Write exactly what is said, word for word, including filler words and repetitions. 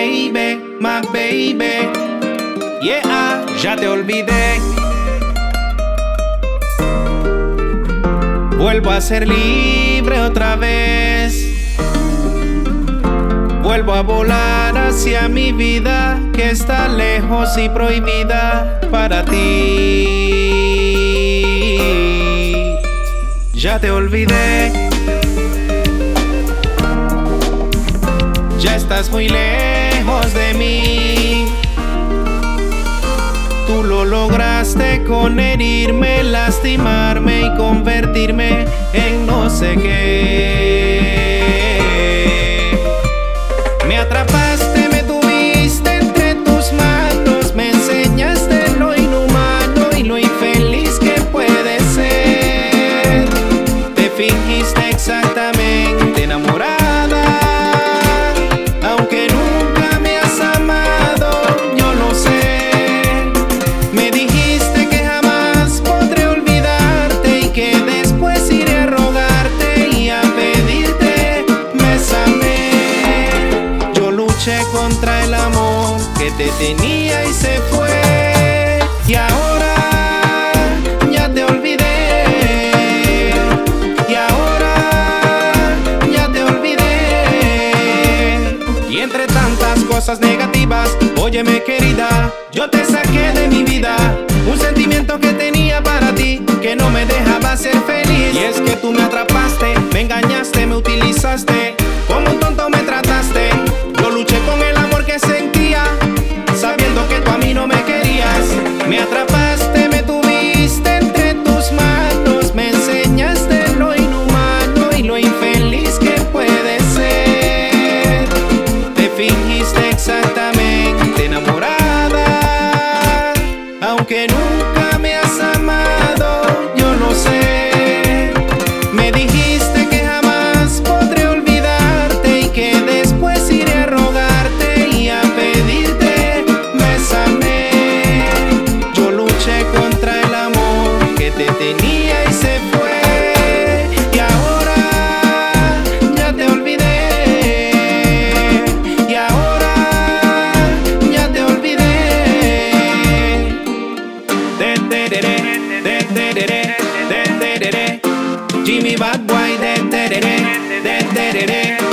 baby, my baby. Yeah, ya te olvidé. Vuelvo a ser libre otra vez. Vuelvo a volar hacia mi vida, que está lejos y prohibida para ti. Ya te olvidé. Ya estás muy lejos de mí. Tú lo lograste con herirme, lastimarme y convertirme en no sé qué. Me atrapaste, me tuviste entre tus manos, me enseñaste lo inhumano y lo infeliz que puede ser. Te fingiste exactamente enamorada, aunque nunca me has amado, yo lo sé. Me dijiste que jamás podré olvidarte y que después iré a rogarte y a pedirte bésame. Yo luché contra el amor que te tenía y se fue, y ahora ya te olvidé. Y ahora ya te olvidé. Y entre tantas cosas negativas, óyeme querida, yo te saqué de mi vida un sentimiento que tenía para ti, que no me dejaba ser feliz. Y es que tú me atrapaste, me engañaste, me utilizaste, como un tonto me trataste. Yo luché con el amor que sentía, sabiendo que tú a mí no me querías. Me atrapaste, me tuviste entre tus manos, me enseñaste lo inhumano y lo infeliz que puede ser. Te fingiste exactamente enamorada, aunque nunca me has amado, yo lo sé. Me dijiste que jamás podré olvidarte y que después iré a rogarte y a pedirte bésame. Yo luché contra el amor que te tenía y se fue, y ahora ya te olvidé. Y ahora ya te olvidé. De, de, de, de, de, de, de, de, de, de, de. Jimmy Bad Boy, de, de, de, de, de, de, de, de.